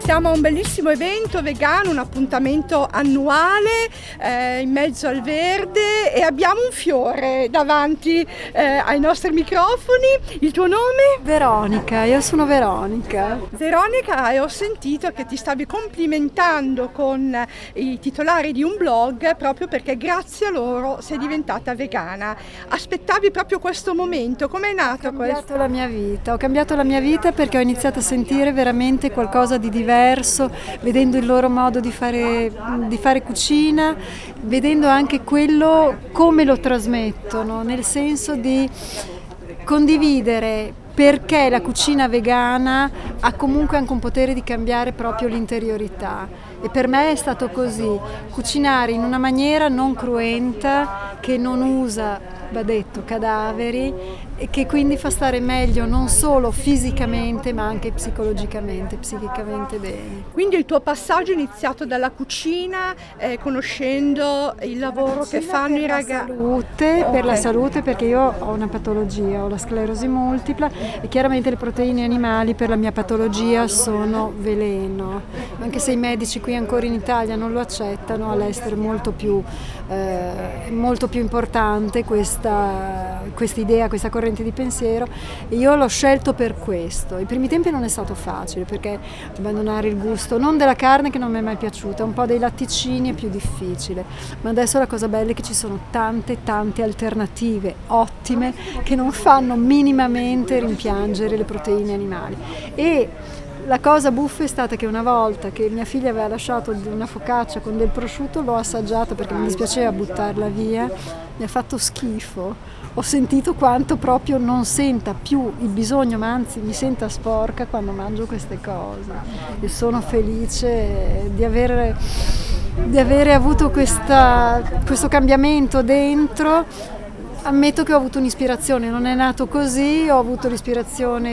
Siamo a un bellissimo evento vegano, un appuntamento annuale in mezzo al verde e abbiamo un fiore davanti ai nostri microfoni. Il tuo nome? Veronica, io sono Veronica. Veronica, ho sentito che ti stavi complimentando con i titolari di un blog proprio perché grazie a loro sei diventata vegana. Aspettavi proprio questo momento? Com'è nato questo? Ho cambiato la mia vita perché ho iniziato a sentire veramente qualcosa di diverso, vedendo il loro modo di fare cucina, vedendo anche quello come lo trasmettono, nel senso di condividere perché la cucina vegana ha comunque anche un potere di cambiare proprio l'interiorità. E per me è stato così, cucinare in una maniera non cruenta, che non usa, va detto, cadaveri, e che quindi fa stare meglio non solo fisicamente ma anche psicologicamente, psichicamente bene. Quindi il tuo passaggio è iniziato dalla cucina, conoscendo il lavoro che fanno i ragazzi. Per la salute, perché io ho una patologia, ho la sclerosi multipla e chiaramente le proteine animali per la mia patologia sono veleno, anche se i medici qui ancora in Italia non lo accettano, all'estero è molto più importante questa idea, questa corrente di pensiero, e io l'ho scelto per questo. I primi tempi non è stato facile perché abbandonare il gusto non della carne, che non mi è mai piaciuta, un po' dei latticini è più difficile, ma adesso la cosa bella è che ci sono tante alternative ottime che non fanno minimamente rimpiangere le proteine animali. E la cosa buffa è stata che una volta che mia figlia aveva lasciato una focaccia con del prosciutto, l'ho assaggiata perché mi dispiaceva buttarla via, mi ha fatto schifo. Ho sentito quanto proprio non senta più il bisogno, ma anzi mi senta sporca quando mangio queste cose. E sono felice di avere avuto questo cambiamento dentro. Ammetto che ho avuto un'ispirazione, non è nato così, ho avuto l'ispirazione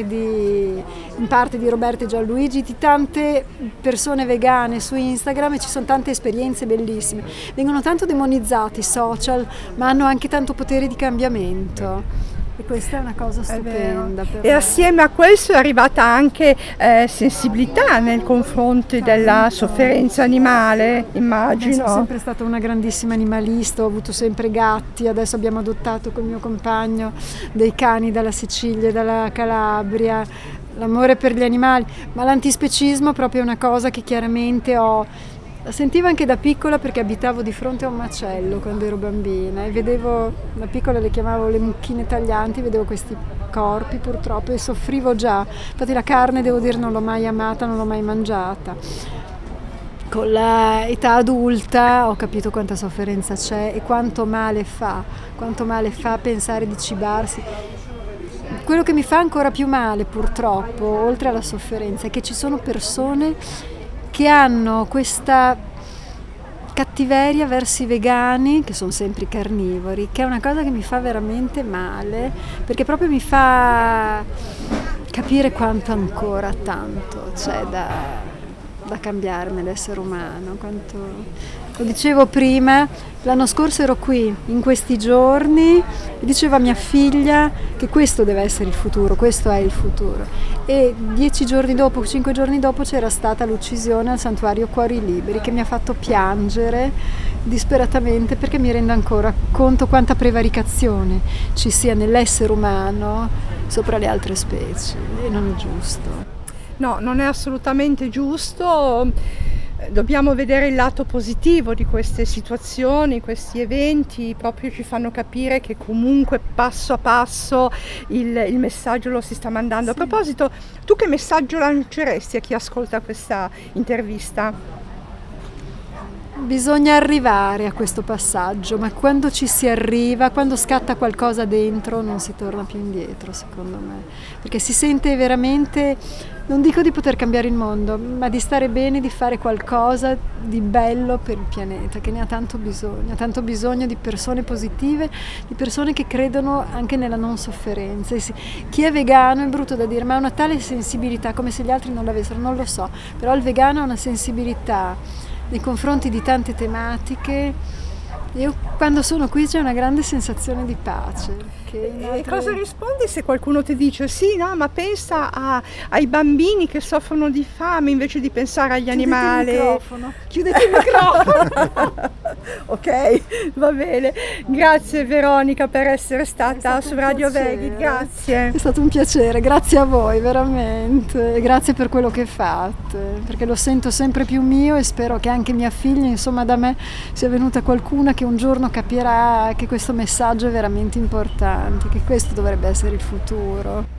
in parte di Roberto e Gianluigi, di tante persone vegane su Instagram, e ci sono tante esperienze bellissime. Vengono tanto demonizzati i social, ma hanno anche tanto potere di cambiamento. E questa è una cosa stupenda. E assieme a questo è arrivata anche sensibilità nei confronti della sofferenza animale, immagino. Sono sempre stata una grandissima animalista, ho avuto sempre gatti, adesso abbiamo adottato con mio compagno dei cani dalla Sicilia e dalla Calabria. L'amore per gli animali, ma l'antispecismo è proprio una cosa che chiaramente la sentivo anche da piccola, perché abitavo di fronte a un macello quando ero bambina e vedevo, da piccola le chiamavo le mucchine taglianti, vedevo questi corpi purtroppo e soffrivo già. Infatti la carne, devo dire, non l'ho mai amata, non l'ho mai mangiata. Con l'età adulta ho capito quanta sofferenza c'è e quanto male fa pensare di cibarsi. Quello che mi fa ancora più male, purtroppo, oltre alla sofferenza, è che ci sono persone che hanno questa cattiveria verso i vegani, che sono sempre carnivori, che è una cosa che mi fa veramente male, perché proprio mi fa capire quanto ancora tanto c'è da cambiare nell'essere umano. Lo dicevo prima, l'anno scorso ero qui in questi giorni e dicevo a mia figlia che questo deve essere il futuro, questo è il futuro. E 5 giorni dopo c'era stata l'uccisione al santuario Cuori Liberi, che mi ha fatto piangere disperatamente, perché mi rendo ancora conto quanta prevaricazione ci sia nell'essere umano sopra le altre specie, e non è giusto. No, non è assolutamente giusto. Dobbiamo vedere il lato positivo di queste situazioni, questi eventi proprio ci fanno capire che comunque passo a passo il messaggio lo si sta mandando. Sì. A proposito, tu che messaggio lanceresti a chi ascolta questa intervista? Bisogna arrivare a questo passaggio, ma quando ci si arriva, quando scatta qualcosa dentro, non si torna più indietro, secondo me, perché si sente veramente, non dico di poter cambiare il mondo, ma di stare bene, di fare qualcosa di bello per il pianeta, che ne ha tanto bisogno di persone positive, di persone che credono anche nella non sofferenza. E chi è vegano, è brutto da dire, ma ha una tale sensibilità, come se gli altri non l'avessero, non lo so, però il vegano ha una sensibilità nei confronti di tante tematiche Io quando sono qui c'è una grande sensazione di pace. E cosa rispondi se qualcuno ti dice sì, no, ma pensa ai bambini che soffrono di fame invece di pensare agli animali? Chiudete il microfono. Ok, va bene. Grazie Veronica per essere stata su Radio Veghi, grazie. È stato un piacere, grazie a voi veramente, e grazie per quello che fate, perché lo sento sempre più mio e spero che anche mia figlia, insomma da me, sia venuta qualcuna che un giorno capirà che questo messaggio è veramente importante, che questo dovrebbe essere il futuro.